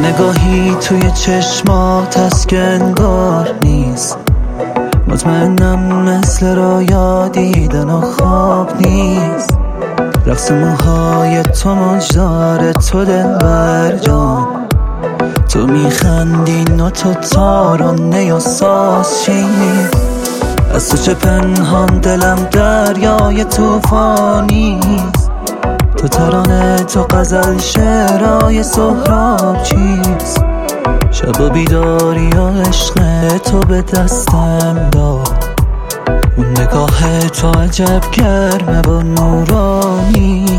نگاهی توی چشمات هست که انگار نیست. مطمئنم مثل رویا دیدن و خواب نیست. رقص موهای تو مجدار تو دلبر جان، تو میخندی و تو تارانه و ساز چی؟ از تو چه پنهان دلم دریای توفانیست. تو ترانه تو غزل شعرهای سهراب چیست؟ شب و بیداری و عشق تو به دستم داد. اون نگاه تو عجب گرمه و نورانی.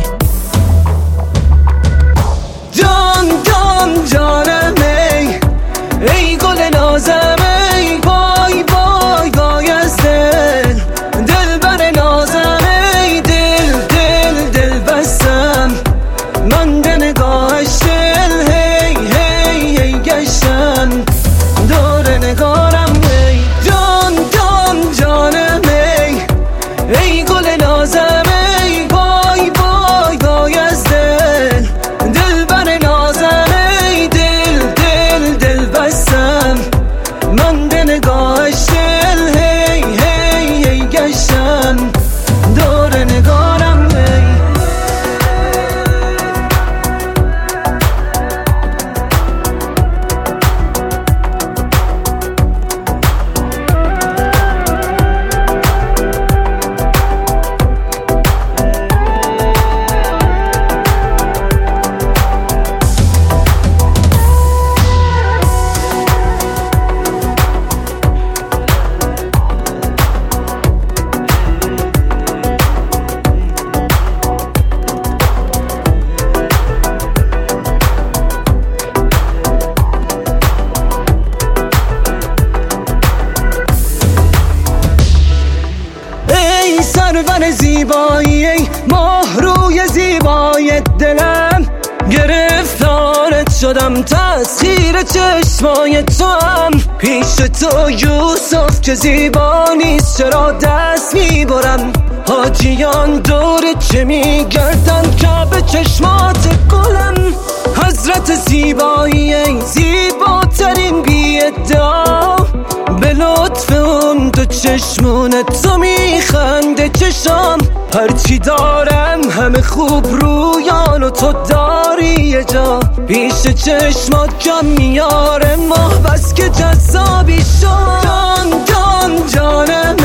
جان جان جانم ای گل نازم ای وای وای وای از دل دلبر نازم ای دل دل دل بستم من به نگاهش دل هی هی هی گشتم دور نگارم ای جان جان جانم ای گل نازم ای وای وای وای از دل دلبر نازم ای دل دل دل بستم من به نگاهش دل هی هی هی گشتم دور نگارم ای سرور زیبایی ای ماه روی زیبای دلم، گرفتارت شدم تسخیر چشمای تو هم. پیش تو یوسف که زیبا نیست چرا دست میبرم؟ حاجیان دور چه میگردن کعبه چشمات گلم. حضرت زیبایی ای زیباترین بی ادعا، به لطف اون دو چشمون تو میخنده چشام. هرچی دارم همه خوب رویان و تو داری یه جا. پیش چشمات کم میاره ماه بس که جذابی شد. جان جان جانم